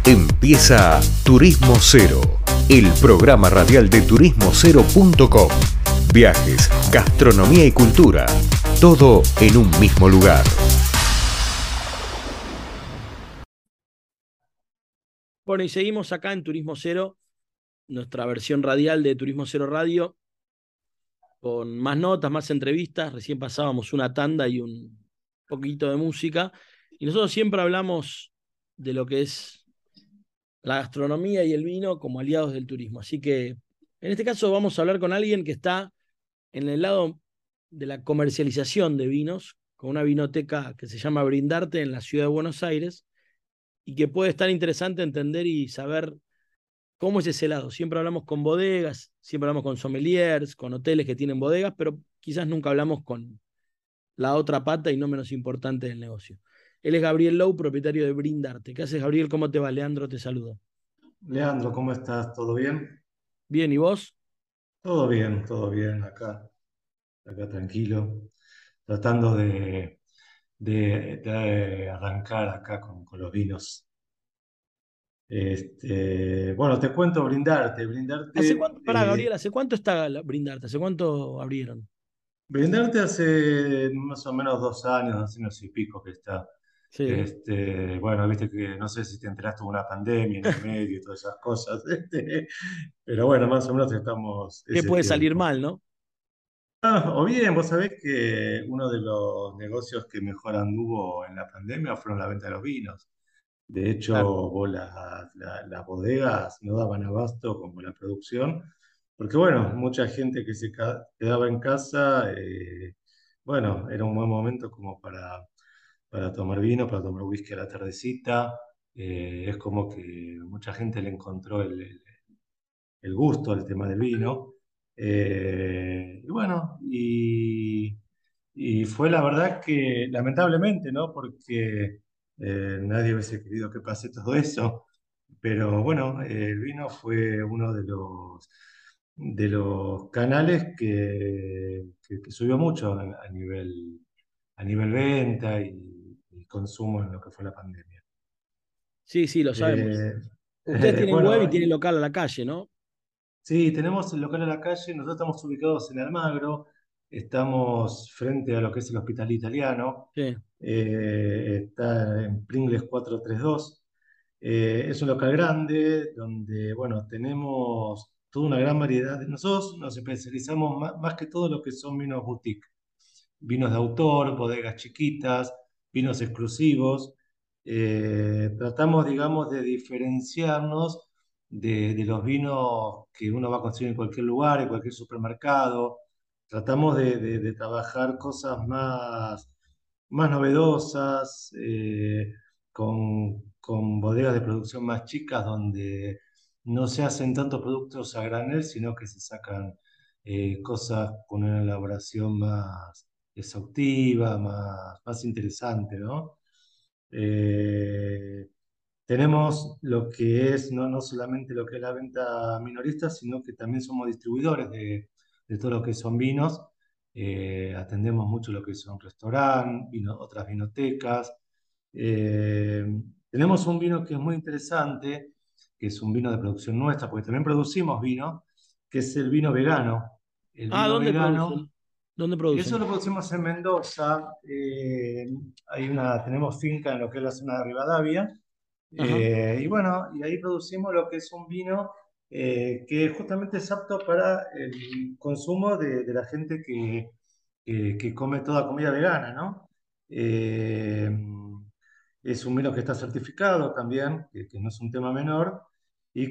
Empieza Turismo Cero, el programa radial de turismocero.com. Viajes, gastronomía y cultura, todo en un mismo lugar. Bueno, y seguimos acá en Turismo Cero, nuestra versión radial de Turismo Cero Radio, con más notas, más entrevistas. Recién pasábamos una tanda y un poquito de música. Y nosotros siempre hablamos de lo que es la gastronomía y el vino como aliados del turismo. Así que en este caso vamos a hablar con alguien que está en el lado de la comercialización de vinos, con una vinoteca que se llama Brindarte en la ciudad de Buenos Aires, y que puede estar interesante entender y saber cómo es ese lado. Siempre hablamos con bodegas, siempre hablamos con sommeliers, con hoteles que tienen bodegas, pero quizás nunca hablamos con la otra pata y no menos importante del negocio. Él es Gabriel Lou, propietario de Brindarte. ¿Qué haces, Gabriel? ¿Cómo te va? Leandro te saluda. Leandro, ¿cómo estás? ¿Todo bien? Bien, ¿y vos? Todo bien acá tranquilo, tratando de arrancar acá con los vinos. Bueno, te cuento ¿Hace cuánto, pará, Gabriel, ¿hace cuánto está Brindarte? ¿Hace cuánto abrieron? Brindarte hace más o menos 2 años, 2 años y pico que está. Sí. Bueno, viste que no sé si te enteraste, hubo una pandemia en el medio y todas esas cosas, pero bueno, más o menos estamos ¿Qué ese puede salir tiempo. mal, no? O bien, vos sabés que uno de los negocios que mejor anduvo en la pandemia fueron la venta de los vinos. De hecho, Claro. las bodegas no daban abasto como la producción, porque bueno, mucha gente que quedaba en casa, bueno, era un buen momento como para tomar vino, para tomar whisky a la tardecita. Es como que mucha gente le encontró el gusto al tema del vino. Y bueno, y fue la verdad que lamentablemente, ¿no? Porque nadie hubiese querido que pase todo eso, pero bueno, el vino fue uno de los canales que subió mucho a nivel venta y consumo en lo que fue la pandemia. Sí, sí, lo sabemos. Eh, Ustedes tienen web y bueno, tienen local a la calle, ¿no? sí, tenemos el local a la calle, nosotros estamos ubicados en Almagro, estamos frente a lo que es el Hospital Italiano, Sí. está en Pringles 432. Es un local grande donde, bueno, tenemos toda una gran variedad. Nosotros nos especializamos más que todo en lo que son vinos boutique, vinos de autor, bodegas chiquitas, vinos exclusivos. Tratamos, digamos, de diferenciarnos de los vinos que uno va a conseguir en cualquier lugar, en cualquier supermercado. Tratamos de trabajar cosas más novedosas, con bodegas de producción más chicas, donde no se hacen tantos productos a granel, sino que se sacan cosas con una elaboración más exhaustiva, más interesante, ¿no? Eh, Tenemos lo que es, no solamente lo que es la venta minorista, sino que también somos distribuidores de todo lo que son vinos. Atendemos mucho lo que son restaurantes, otras vinotecas. Eh, Tenemos un vino que es muy interesante, que es un vino de producción nuestra, porque también producimos vino, que es el vino vegano. El Ah, vino ¿dónde vegano. producen? ¿Dónde Eso producen? lo producimos en Mendoza. Tenemos finca en lo que es la zona de Rivadavia. Ajá. Y bueno, y ahí producimos lo que es un vino que justamente es apto para el consumo de la gente que come toda comida vegana, ¿no? Eh, es un vino que está certificado también, que no es un tema menor, y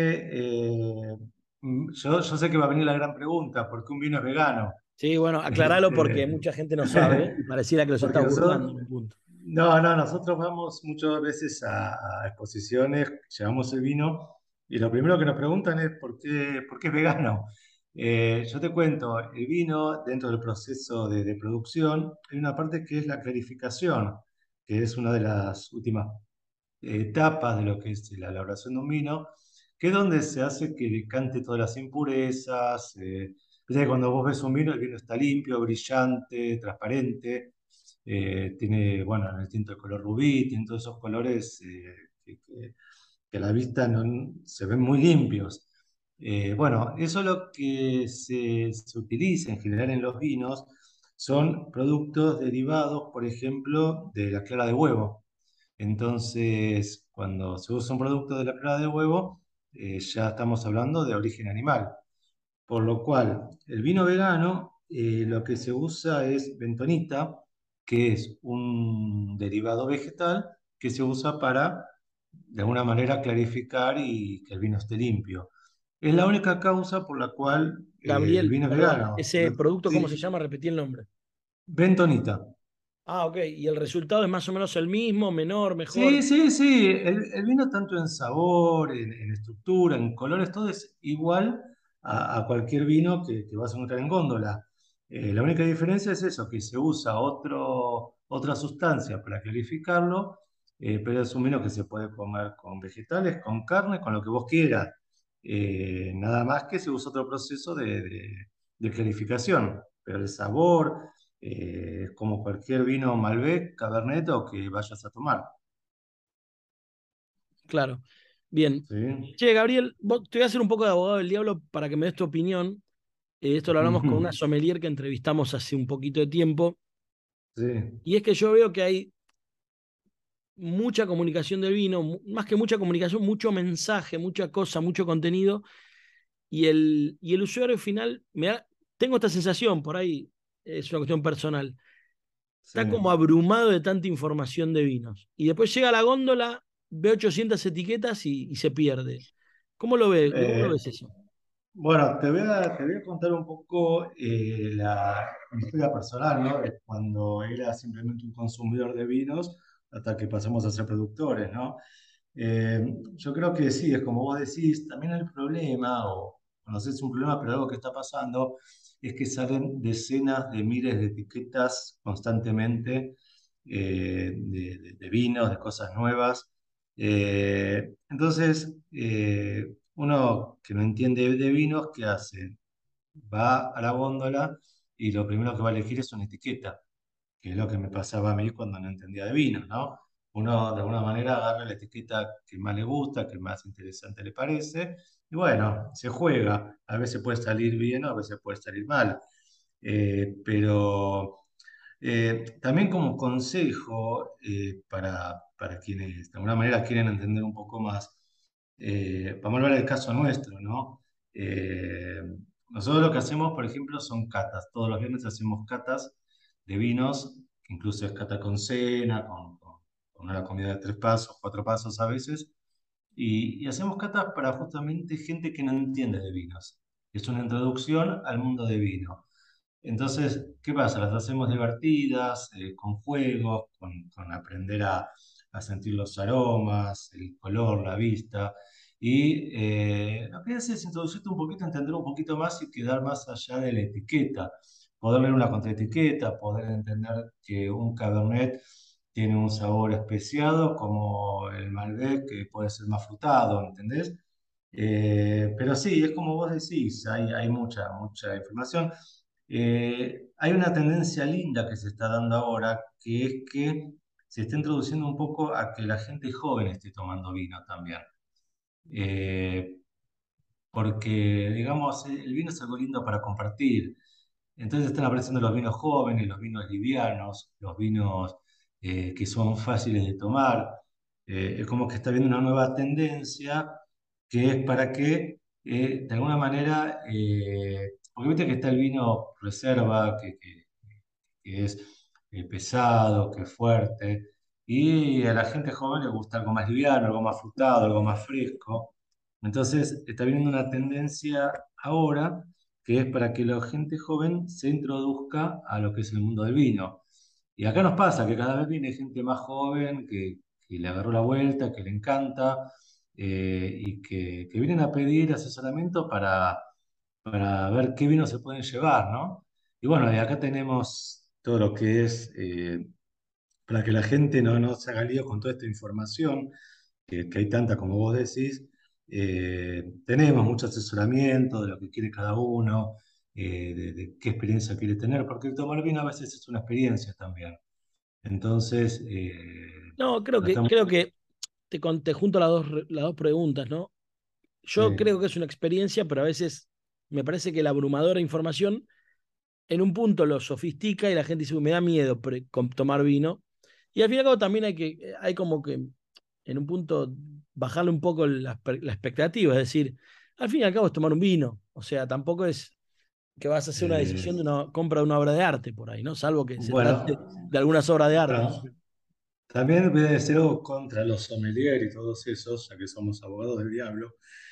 yo sé que va a venir la gran pregunta, ¿por qué un vino es vegano? Sí, bueno, aclaralo porque Este, mucha gente no sabe y pareciera que los porque estás burlando nosotros, en un punto. no, nosotros vamos muchas veces a exposiciones, llevamos el vino y lo primero que nos preguntan es ¿por qué es vegano? Yo te cuento, el vino dentro del proceso de producción hay una parte que es la clarificación, que es una de las últimas etapas de lo que es la elaboración de un vino, que es donde se hace que decante todas las impurezas. Viste que cuando vos ves un vino, el vino está limpio, brillante, transparente, tiene, bueno, en el tinto de color rubí, tiene todos esos colores que que a la vista se ven muy limpios. Bueno, eso es lo que se utiliza en general en los vinos, son productos derivados, por ejemplo, de la clara de huevo. Entonces, cuando se usa un producto de la clara de huevo, ya estamos hablando de origen animal. Por lo cual, el vino vegano, lo que se usa es bentonita, que es un derivado vegetal que se usa para, de alguna manera, clarificar y que el vino esté limpio. Es la única causa por la cual el Gabriel, vino es perdón, vegano. ese producto, ¿cómo se Sí, llama? Repetí el nombre. bentonita. Ah, ok. ¿Y el resultado es más o menos el mismo, menor, Sí, mejor? sí, sí. El vino tanto en sabor, en estructura, en colores, todo es igual a cualquier vino que vas a encontrar en góndola. La única diferencia es eso, que se usa otra sustancia para clarificarlo, pero es un vino que se puede comer con vegetales, con carne, con lo que vos quieras. Nada más que se usa otro proceso de clarificación, pero el sabor es como cualquier vino Malbec, Cabernet o que vayas a tomar. Claro. Bien. Sí. Che, Gabriel, te voy a hacer un poco de abogado del diablo para que me des tu opinión. Esto lo hablamos con una Ujú. sommelier que entrevistamos hace un poquito de tiempo. Sí, Y es que yo veo que hay mucha comunicación del vino, más que mucha comunicación, mucho mensaje, mucha cosa, mucho contenido. Y el usuario final, tengo esta sensación, por ahí es una cuestión personal, sí. está como abrumado de tanta información de vinos. Y después llega a la góndola, ve 800 etiquetas y se pierde. ¿Cómo lo Eh, ves eso? bueno, te voy a contar un poco mi historia personal, ¿no? De cuando era simplemente un consumidor de vinos hasta que pasamos a ser productores, ¿no? Yo creo que sí, es como vos decís, también el problema, o no sé si es un problema, pero algo que está pasando, es que salen decenas de miles de etiquetas constantemente de vinos, de cosas nuevas. Entonces, uno que no entiende de vinos, ¿qué hace? Va a la góndola y lo primero que va a elegir es una etiqueta, que es lo que me pasaba a mí cuando no entendía de vinos, ¿no? Uno de alguna manera agarra la etiqueta que más le gusta, que más interesante le parece, y bueno, se juega. A veces puede salir bien o a veces puede salir mal. Pero también como consejo para quienes de alguna manera quieren entender un poco más, vamos a hablar del caso nuestro, ¿no? Eh, Nosotros lo que hacemos, por ejemplo, son catas. Todos los viernes hacemos catas de vinos, que incluso es cata con cena, con una comida de 3 pasos, 4 pasos a veces, y hacemos catas para justamente gente que no entiende de vinos. Es una introducción al mundo de vino. Entonces, ¿qué pasa? Las hacemos divertidas, con juegos, con aprender a sentir los aromas, el color, la vista. Y lo que hace es introducirte un poquito, entender un poquito más y quedar más allá de la etiqueta. Poder leer una contraetiqueta, poder entender que un Cabernet tiene un sabor especiado, como el Malbec, que puede ser más frutado, ¿entendés? Pero sí, es como vos decís, hay mucha información. Hay una tendencia linda que se está dando ahora, que es que se está introduciendo un poco a que la gente joven esté tomando vino también. Eh, Porque, digamos, el vino es algo lindo para compartir. Entonces están apareciendo los vinos jóvenes, los vinos livianos, los vinos que son fáciles de tomar. Es como que está viendo una nueva tendencia que es para que, de alguna manera, porque viste que está el vino reserva, que es pesado, que es fuerte, y a la gente joven le gusta algo más liviano, algo más frutado, algo más fresco. Entonces, está viendo una tendencia ahora que es para que la gente joven se introduzca a lo que es el mundo del vino. Y acá nos pasa que cada vez viene gente más joven que le agarró la vuelta, que le encanta, y que vienen a pedir asesoramiento para ver qué vino se pueden llevar, ¿no? Y bueno, y acá tenemos todo lo que es, para que la gente no se haga lío con toda esta información, que hay tanta como vos decís, tenemos mucho asesoramiento de lo que quiere cada uno, de qué experiencia quiere tener, porque el tomar vino a veces es una experiencia también. Entonces, No, creo que, tratamos... creo que te junto las dos preguntas, ¿no? Yo Sí. creo que es una experiencia, pero a veces me parece que la abrumadora información en un punto lo sofistica y la gente dice, "Uy, me da miedo tomar vino". Y al fin y al cabo también hay como que en un punto bajarle un poco la expectativa, es decir, al fin y al cabo es tomar un vino, o sea, tampoco es que vas a hacer una Eh, decisión de una compra de una obra de arte por ahí, ¿no? Salvo que se trate bueno, de algunas obras de arte. bueno, también voy a decir algo contra los sommeliers y todos esos, ya que somos abogados del diablo.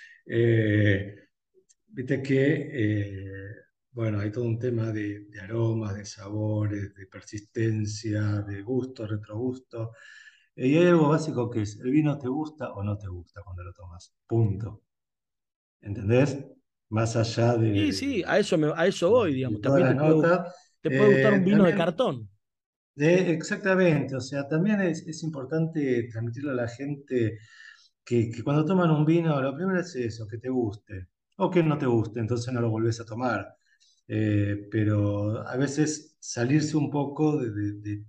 Eh, Viste que, bueno, hay todo un tema de aromas, de sabores, de persistencia, de gusto, retrogusto. Y hay algo básico que es, el vino te gusta o no te gusta cuando lo tomas. Punto. ¿Entendés? Más allá Sí, sí, a eso voy, de digamos. todas las notas. Te puede gustar un vino de También cartón. exactamente, o sea, también es importante transmitirle a la gente que cuando toman un vino, lo primero es eso, que te guste, o que no te guste, entonces no lo volvés a tomar. Pero a veces salirse un poco de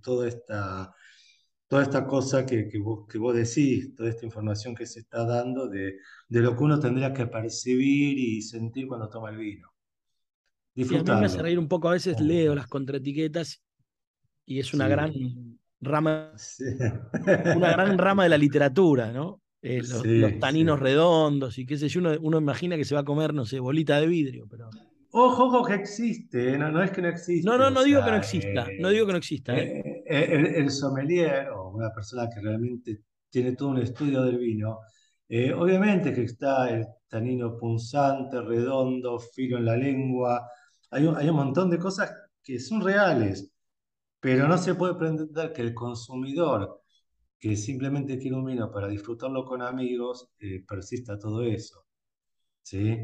toda esta cosa que vos decís, toda esta información que se está dando de lo que uno tendría que percibir y sentir cuando toma el vino. Sí, a mí me hace Disfrutarlo. reír un poco, a veces leo Punto. las contraetiquetas y es Sí. rama, Sí. una gran rama de la literatura, ¿no? Los Sí, taninos sí. redondos y qué sé yo, uno imagina que se va a comer, no sé, bolita de vidrio, pero... Ojo, ojo que existe, no, no es que no No, existe, no, o no digo que no sea, exista, no digo que no exista, ¿eh? el sommelier o una persona que realmente tiene todo un estudio del vino, obviamente que está el tanino punzante, redondo, filo en la lengua, hay un montón de cosas que son reales, pero no se puede pretender que el consumidor que simplemente quiere un vino para disfrutarlo con amigos, persista todo eso. ¿Sí?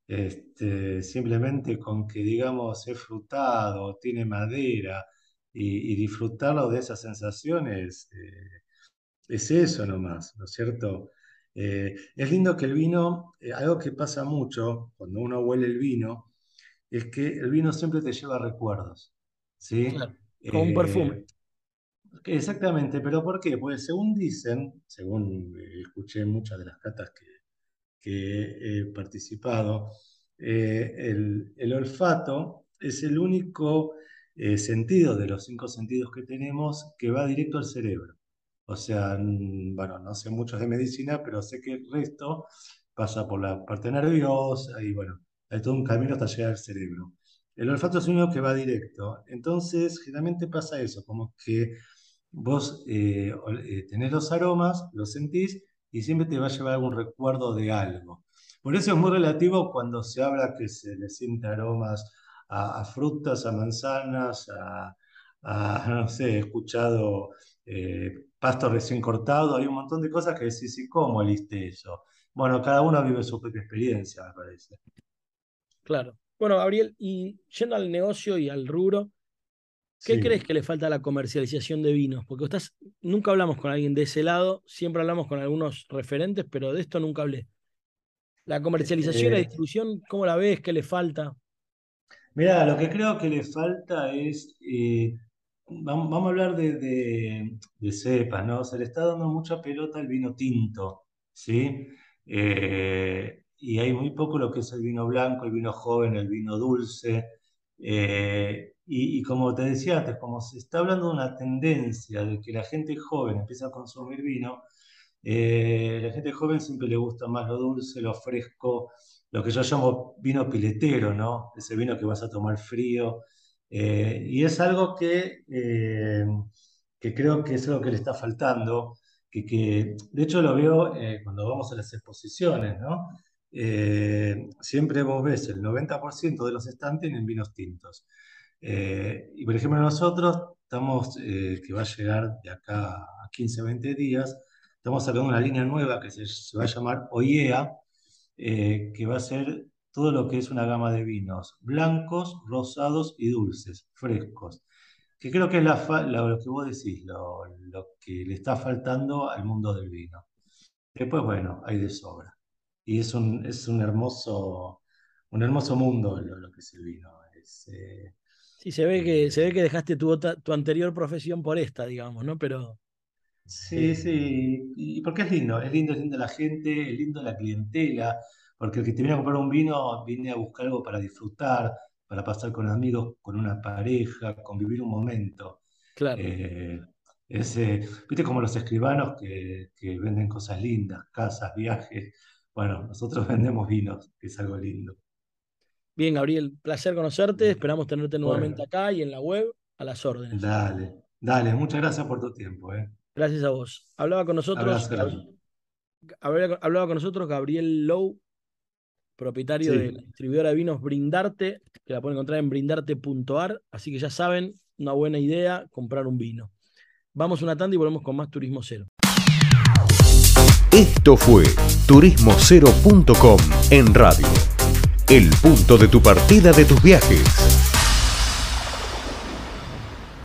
Simplemente con que, digamos, es frutado, tiene madera y disfrutarlo de esas sensaciones, es eso nomás, ¿no es cierto? Es lindo que el vino, algo que pasa mucho cuando uno huele el vino, es que el vino siempre te lleva recuerdos, ¿sí? Claro, como un perfume. Eh, Exactamente, pero ¿por qué? Pues según dicen, según escuché muchas de las catas que he participado, el olfato es el único sentido de los cinco sentidos que tenemos que va directo al cerebro. O sea, bueno, no sé mucho de medicina, pero sé que el resto pasa por la parte nerviosa y bueno, hay todo un camino hasta llegar al cerebro. El olfato es el único que va directo. Entonces, generalmente pasa eso, como que vos tenés los aromas, los sentís y siempre te va a llevar algún recuerdo de algo. Por eso es muy relativo cuando se habla que se le siente aromas a frutas, a manzanas, no sé, he escuchado pasto recién cortado, hay un montón de cosas que decís, ¿y cómo oliste eso? Bueno, cada uno vive su propia experiencia, me parece. Claro. Bueno, Gabriel, y yendo al negocio y al rubro, ¿qué crees Sí. que le falta a la comercialización de vinos? Porque nunca hablamos con alguien de ese lado, siempre hablamos con algunos referentes, pero de esto nunca hablé. La comercialización y la Eh, distribución, ¿cómo la ves? ¿Qué le falta? Mira, lo que creo que le falta es, vamos a hablar de cepas, ¿no? Se le está dando mucha pelota al vino tinto, ¿sí? Y hay muy poco lo que es el vino blanco, el vino joven, el vino dulce. Y como te decía antes, como se está hablando de una tendencia de que la gente joven empieza a consumir vino, la gente joven siempre le gusta más lo dulce, lo fresco, lo que yo llamo vino piletero, ¿no? Ese vino que vas a tomar frío. Y es algo que creo que es algo que le está faltando, de hecho lo veo cuando vamos a las exposiciones, ¿no? Siempre vos ves el 90% de los stands tienen vinos tintos. Y por ejemplo nosotros estamos, que va a llegar de acá a 15 20 días, estamos sacando una línea nueva que se va a llamar OIEA, que va a ser todo lo que es una gama de vinos blancos, rosados y dulces, frescos. Que creo que es lo que vos decís, lo que le está faltando al mundo del vino. Después, bueno, hay de sobra. Y es un hermoso mundo lo que es el vino. Sí, se ve Eh, que dejaste tu anterior profesión por esta, digamos, ¿no? Pero Sí, sí, y porque es lindo la gente, es lindo la clientela, porque el que te viene a comprar un vino viene a buscar algo para disfrutar, para pasar con amigos, con una pareja, convivir un momento. Claro. Eh, viste como los escribanos que venden cosas lindas, casas, viajes. Bueno, nosotros vendemos vinos, que es algo lindo. Bien, Gabriel, placer conocerte. Esperamos tenerte nuevamente Bueno, acá y en la web a las órdenes. dale, muchas gracias por tu tiempo, Gracias a vos. Hablaba con nosotros, Abrazo grande. hablaba con nosotros Gabriel Low, propietario de la Sí, distribuidora de vinos Brindarte, que la pueden encontrar en brindarte.ar. Así que ya saben, una buena idea, comprar un vino. Vamos una tanda y volvemos con más Turismo Cero. Esto fue turismocero.com en radio. El punto de tu partida de tus viajes.